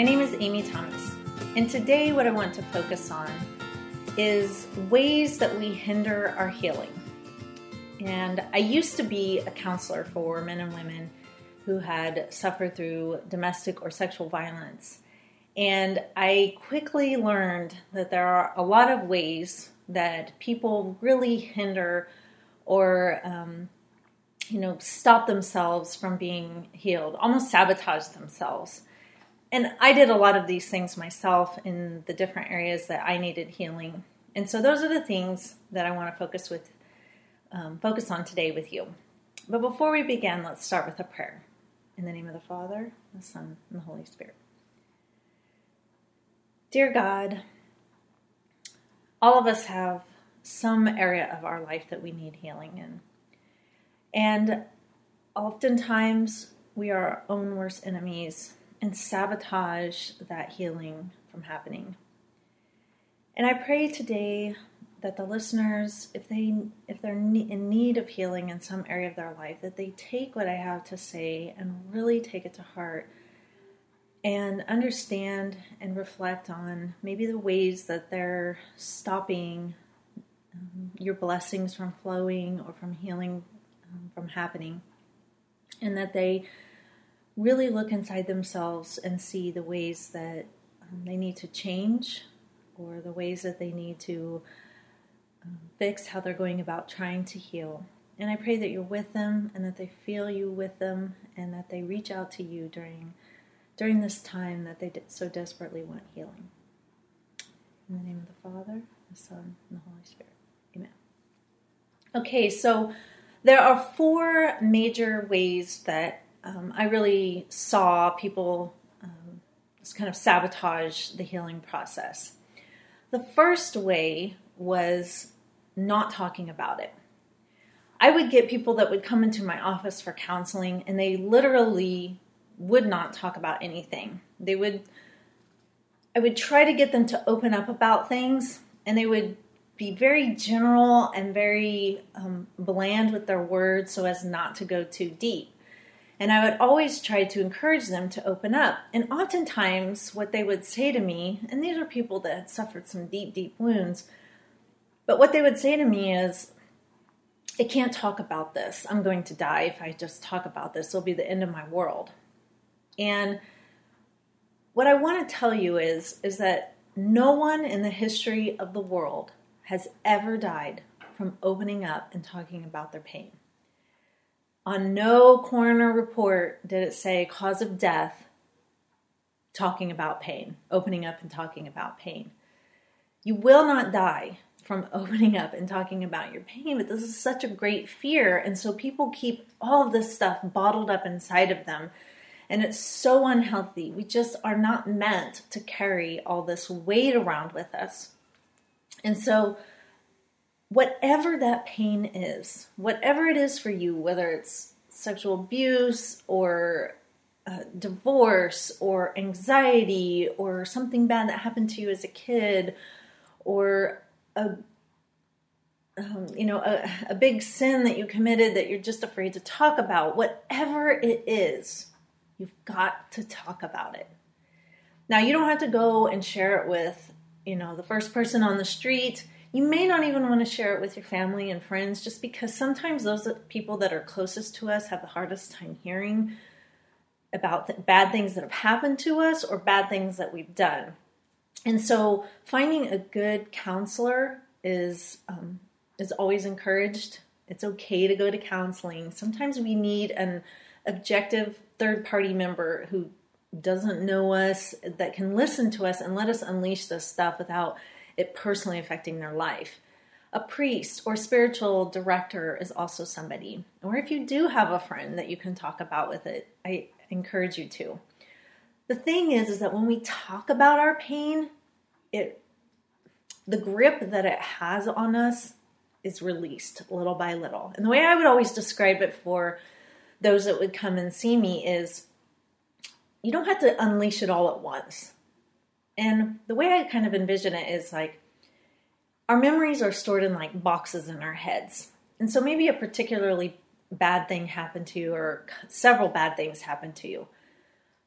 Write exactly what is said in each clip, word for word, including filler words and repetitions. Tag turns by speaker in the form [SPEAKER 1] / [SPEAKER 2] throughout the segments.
[SPEAKER 1] My name is Amy Thomas, and today what I want to focus on is ways that we hinder our healing. And I used to be a counselor for men and women who had suffered through domestic or sexual violence. And I quickly learned that there are a lot of ways that people really hinder or, um, you know, stop themselves from being healed, almost sabotage themselves. And I did a lot of these things myself in the different areas that I needed healing. And so those are the things that I want to focus with, um, focus on today with you. But before we begin, let's start with a prayer. In the name of the Father, the Son, and the Holy Spirit. Dear God, all of us have some area of our life that we need healing in. And oftentimes we are our own worst enemies and sabotage that healing from happening. And I pray today that the listeners, if they if they're in need of healing in some area of their life, that they take what I have to say and really take it to heart and understand and reflect on maybe the ways that they're stopping um, your blessings from flowing or from healing um, from happening, and that they really look inside themselves and see the ways that um, they need to change, or the ways that they need to um, fix how they're going about trying to heal. And I pray that you're with them and that they feel you with them and that they reach out to you during during this time that they so desperately want healing. In the name of the Father, the Son, and the Holy Spirit. Amen. Okay, so there are four major ways that Um, I really saw people um, just kind of sabotage the healing process. The first way was not talking about it. I would get people that would come into my office for counseling, and they literally would not talk about anything. They would, I would try to get them to open up about things, and they would be very general and very um, bland with their words so as not to go too deep. And I would always try to encourage them to open up. And oftentimes what they would say to me, and these are people that had suffered some deep, deep wounds, but what they would say to me is, I can't talk about this. I'm going to die if I just talk about this. It'll be the end of my world. And what I want to tell you is, is that no one in the history of the world has ever died from opening up and talking about their pain. On no coroner report did it say cause of death, talking about pain, opening up and talking about pain. You will not die from opening up and talking about your pain, but this is such a great fear. And so people keep all of this stuff bottled up inside of them. And it's so unhealthy. We just are not meant to carry all this weight around with us. And so whatever that pain is, whatever it is for you, whether it's sexual abuse or uh, divorce or anxiety or something bad that happened to you as a kid, or a um, you know a, a big sin that you committed that you're just afraid to talk about, whatever it is, you've got to talk about it. Now, you don't have to go and share it with, you know, the first person on the street. You may not even want to share it with your family and friends, just because sometimes those people that are closest to us have the hardest time hearing about the bad things that have happened to us or bad things that we've done. And so finding a good counselor is um, is always encouraged. It's okay to go to counseling. Sometimes we need an objective third-party member who doesn't know us, that can listen to us and let us unleash this stuff without it personally affecting their life. A priest or spiritual director is also somebody. Or if you do have a friend that you can talk about with it, I encourage you to. The thing is, is that when we talk about our pain, it the grip that it has on us is released little by little. And the way I would always describe it for those that would come and see me is, you don't have to unleash it all at once. And the way I kind of envision it is like, our memories are stored in like boxes in our heads. And so maybe a particularly bad thing happened to you, or several bad things happened to you.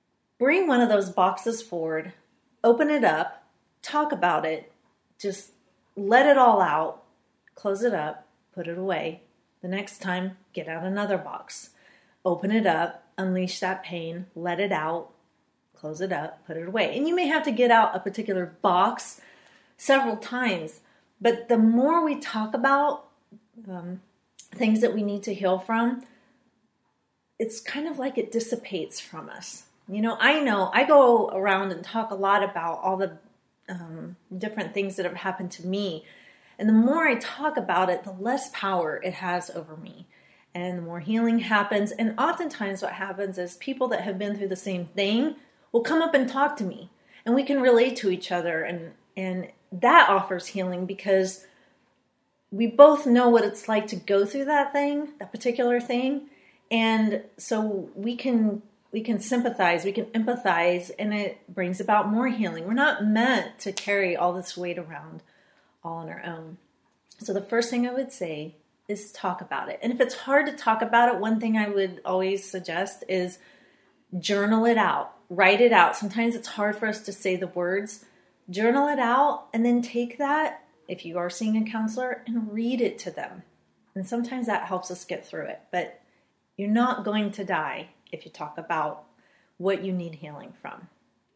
[SPEAKER 1] bring one of those boxes forward, open it up, talk about it, just let it all out, close it up, put it away. The next time, get out another box, open it up, unleash that pain, let it out, close it up, put it away. And you may have to get out a particular box several times, but the more we talk about um, things that we need to heal from, it's kind of like it dissipates from us. You know, I know I go around and talk a lot about all the um, different things that have happened to me. And the more I talk about it, the less power it has over me. And the more healing happens. And oftentimes what happens is people that have been through the same thing will come up and talk to me. And we can relate to each other. And, and that offers healing because we both know what it's like to go through that thing, that particular thing. And so we can we can sympathize, we can empathize, and it brings about more healing. We're not meant to carry all this weight around all on our own. So the first thing I would say is talk about it. And if it's hard to talk about it, one thing I would always suggest is journal it out, write it out. Sometimes it's hard for us to say the words. Journal it out and then take that, if you are seeing a counselor, and read it to them. And sometimes that helps us get through it. But you're not going to die if you talk about what you need healing from.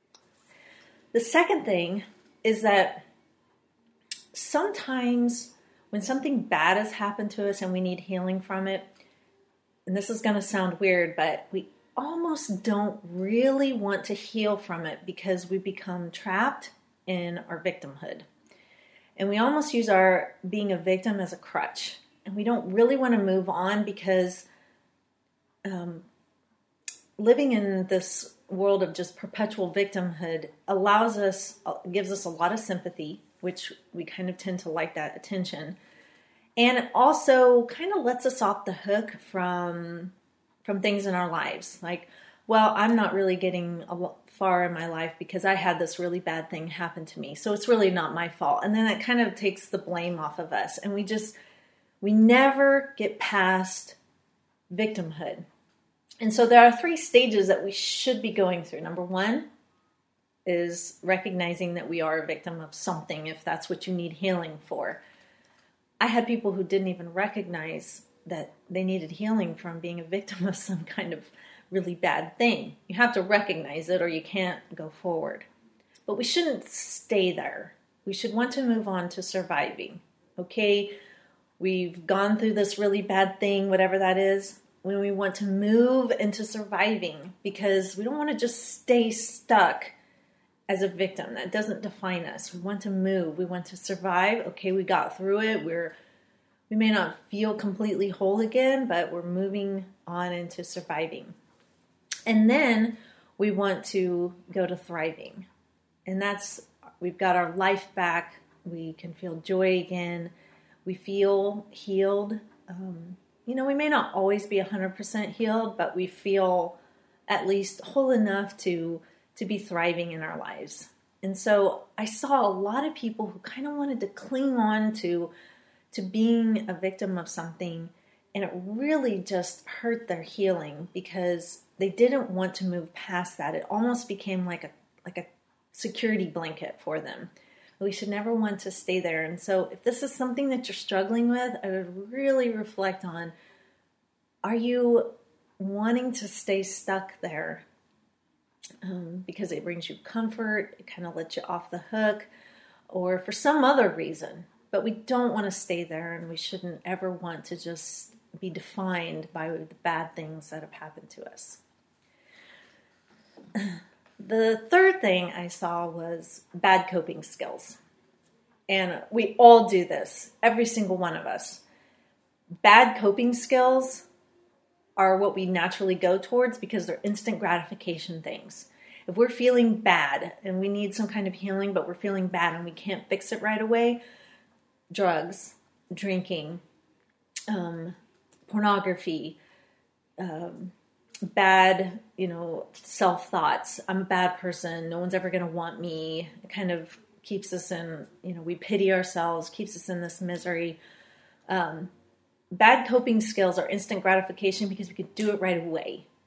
[SPEAKER 1] The second thing is that sometimes when something bad has happened to us and we need healing from it, and this is going to sound weird, but we almost don't really want to heal from it because we become trapped in our victimhood. And we almost use our being a victim as a crutch. And we don't really want to move on because um, living in this world of just perpetual victimhood allows us, gives us a lot of sympathy, which we kind of tend to like that attention. And it also kind of lets us off the hook from, from things in our lives. Like, well, I'm not really getting a lot far in my life because I had this really bad thing happen to me. So it's really not my fault. And then it kind of takes the blame off of us. And we just, we never get past victimhood. And so there are three stages that we should be going through. Number one is recognizing that we are a victim of something, if that's what you need healing for. I had people who didn't even recognize that they needed healing from being a victim of some kind of really bad thing. You have to recognize it or you can't go forward. But we shouldn't stay there. We should want to move on to surviving. Okay, we've gone through this really bad thing, whatever that is. When we want to move into surviving, because we don't want to just stay stuck as a victim. That doesn't define us. We want to move. We want to survive. Okay, we got through it. We're we may not feel completely whole again, but we're moving on into surviving. And then we want to go to thriving. And that's, we've got our life back. We can feel joy again. We feel healed. Um, you know, we may not always be one hundred percent healed, but we feel at least whole enough to, to be thriving in our lives. And so I saw a lot of people who kind of wanted to cling on to, to being a victim of something. And it really just hurt their healing because they didn't want to move past that. It almost became like a like a security blanket for them. We should never want to stay there. And so if this is something that you're struggling with, I would really reflect on, are you wanting to stay stuck there um, because it brings you comfort, it kind of lets you off the hook, or for some other reason? But we don't want to stay there, and we shouldn't ever want to just be defined by the bad things that have happened to us. The third thing I saw was bad coping skills. And we all do this, every single one of us. Bad coping skills are what we naturally go towards because they're instant gratification things. If we're feeling bad and we need some kind of healing, but we're feeling bad and we can't fix it right away, drugs, drinking, um, pornography, um, bad, you know, self-thoughts. I'm a bad person. No one's ever going to want me. It kind of keeps us in, you know, we pity ourselves, keeps us in this misery. Um, bad coping skills are instant gratification because we could do it right away.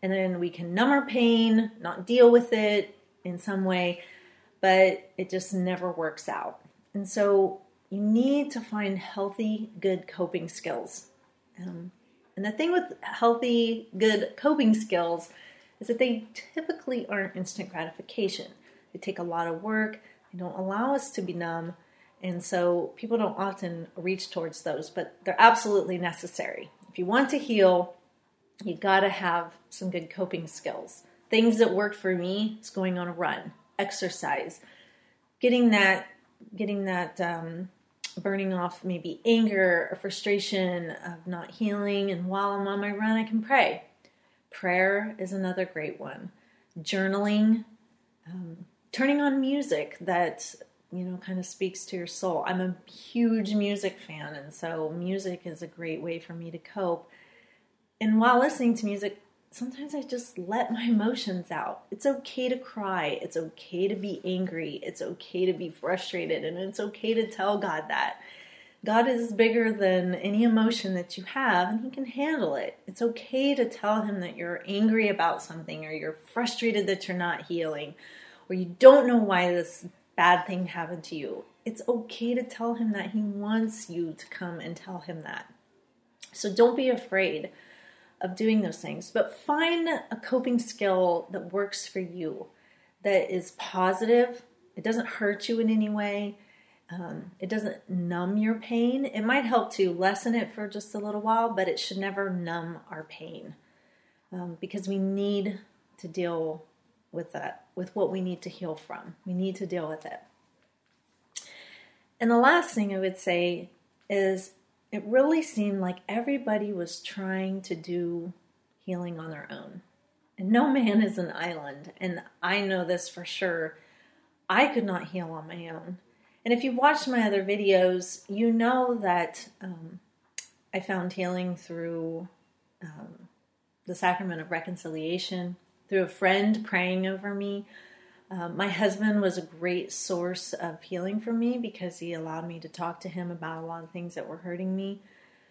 [SPEAKER 1] And then we can numb our pain, not deal with it in some way, but it just never works out. And so you need to find healthy, good coping skills. Um, and the thing with healthy, good coping skills is that they typically aren't instant gratification. They take a lot of work. They don't allow us to be numb. And so people don't often reach towards those, but they're absolutely necessary. If you want to heal, you got to have some good coping skills. Things that worked for me is going on a run, exercise, getting that, getting that um, burning off maybe anger or frustration of not healing. And while I'm on my run, I can pray. Prayer is another great one. Journaling, um, turning on music that, you know, kind of speaks to your soul. I'm a huge music fan, and so music is a great way for me to cope. And while listening to music, sometimes I just let my emotions out. It's okay to cry. It's okay to be angry. It's okay to be frustrated. And it's okay to tell God that. God is bigger than any emotion that you have, and He can handle it. It's okay to tell Him that you're angry about something, or you're frustrated that you're not healing, or you don't know why this bad thing happened to you. It's okay to tell Him that. He wants you to come and tell Him that. So don't be afraid of doing those things, but find a coping skill that works for you, that is positive. It doesn't hurt you in any way. Um, it doesn't numb your pain. It might help to lessen it for just a little while, but it should never numb our pain, um, because we need to deal with that, with what we need to heal from. We need to deal with it. And the last thing I would say is, it really seemed like everybody was trying to do healing on their own. And no man is an island. And I know this for sure. I could not heal on my own. And if you've watched my other videos, you know that um, I found healing through um, the sacrament of reconciliation, through a friend praying over me. Um, my husband was a great source of healing for me because he allowed me to talk to him about a lot of things that were hurting me.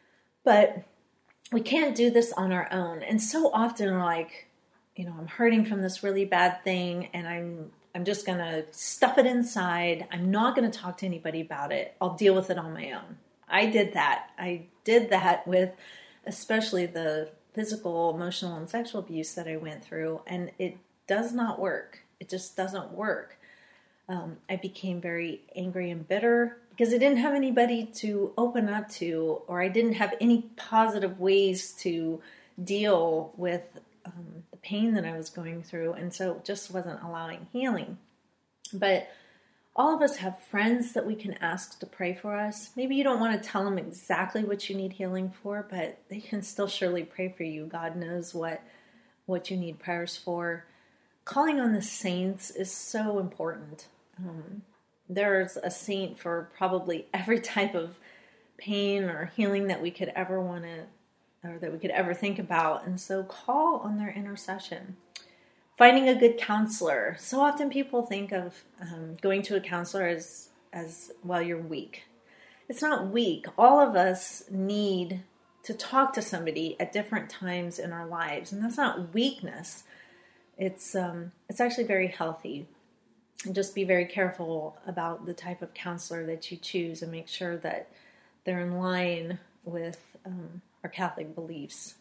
[SPEAKER 1] But we can't do this on our own. And so often, like, you know, I'm hurting from this really bad thing, and I'm I'm just going to stuff it inside. I'm not going to talk to anybody about it. I'll deal with it on my own. I did that. I did that with especially the physical, emotional, and sexual abuse that I went through, and it does not work. It just doesn't work. Um, I became very angry and bitter because I didn't have anybody to open up to, or I didn't have any positive ways to deal with um, the pain that I was going through. And so it just wasn't allowing healing. But all of us have friends that we can ask to pray for us. Maybe you don't want to tell them exactly what you need healing for, but they can still surely pray for you. God knows what, what you need prayers for. Calling on the saints is so important. Um, there's a saint for probably every type of pain or healing that we could ever want to, or that we could ever think about. And so call on their intercession. Finding a good counselor. So often people think of um, going to a counselor as, as, well, you're weak. It's not weak. All of us need to talk to somebody at different times in our lives. And that's not weakness. It's um, it's actually very healthy. And just be very careful about the type of counselor that you choose, and make sure that they're in line with um, our Catholic beliefs.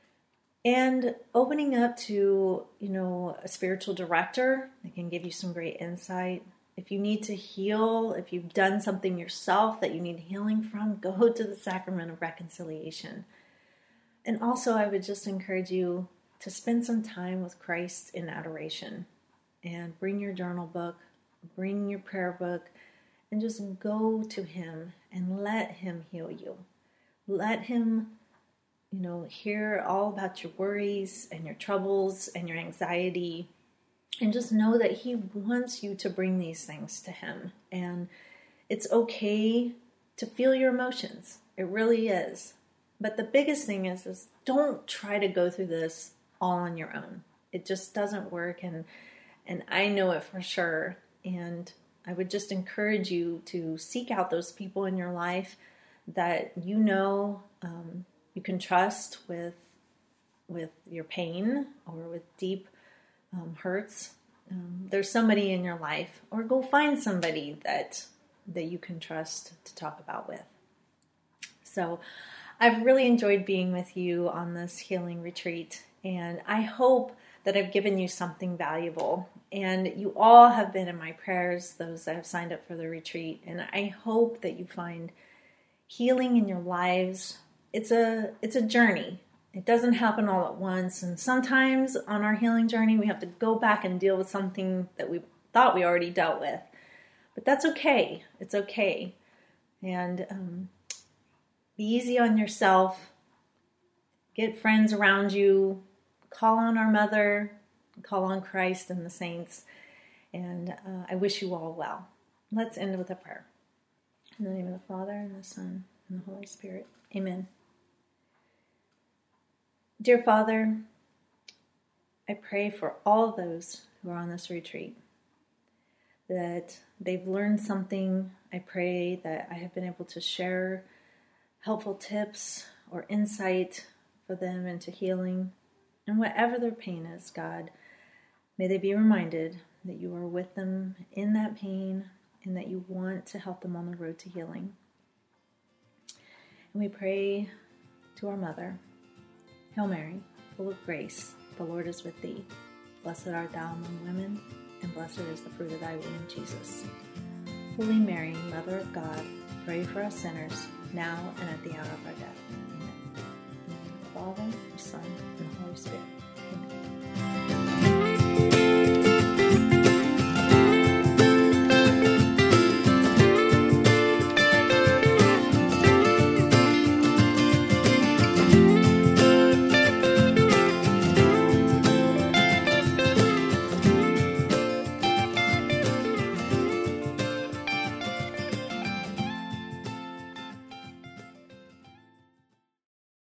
[SPEAKER 1] And opening up to, you know, a spiritual director that can give you some great insight. If you need to heal, if you've done something yourself that you need healing from, go to the sacrament of reconciliation. And also, I would just encourage you to spend some time with Christ in adoration, and bring your journal book, bring your prayer book, and just go to Him and let Him heal you. Let Him, you know, hear all about your worries and your troubles and your anxiety, and just know that He wants you to bring these things to Him. And it's okay to feel your emotions. It really is. But the biggest thing is, is don't try to go through this all on your own. It just doesn't work, and and I know it for sure. And I would just encourage you to seek out those people in your life that you know um, you can trust with with your pain or with deep um, hurts, um, there's somebody in your life, or go find somebody that that you can trust to talk about with. So I've really enjoyed being with you on this healing retreat, and I hope that I've given you something valuable. And you all have been in my prayers, those that have signed up for the retreat, and I hope that you find healing in your lives. It's a it's a journey. It doesn't happen all at once, and sometimes on our healing journey we have to go back and deal with something that we thought we already dealt with. But that's okay. It's okay. And um, be easy on yourself. Get friends around you. Call on our Mother. Call on Christ and the saints. And uh, I wish you all well. Let's end with a prayer. In the name of the Father, and the Son, and the Holy Spirit. Amen. Dear Father, I pray for all those who are on this retreat, that they've learned something. I pray that I have been able to share helpful tips or insight for them into healing. And whatever their pain is, God, may they be reminded that you are with them in that pain and that you want to help them on the road to healing. And we pray to our Mother. Hail Mary, full of grace, the Lord is with thee. Blessed art thou among women, and blessed is the fruit of thy womb, Jesus. Holy Mary, Mother of God, pray for us sinners, now and at the hour of our death. Amen. In the name of the Father, the Son, and the Holy Spirit. Amen.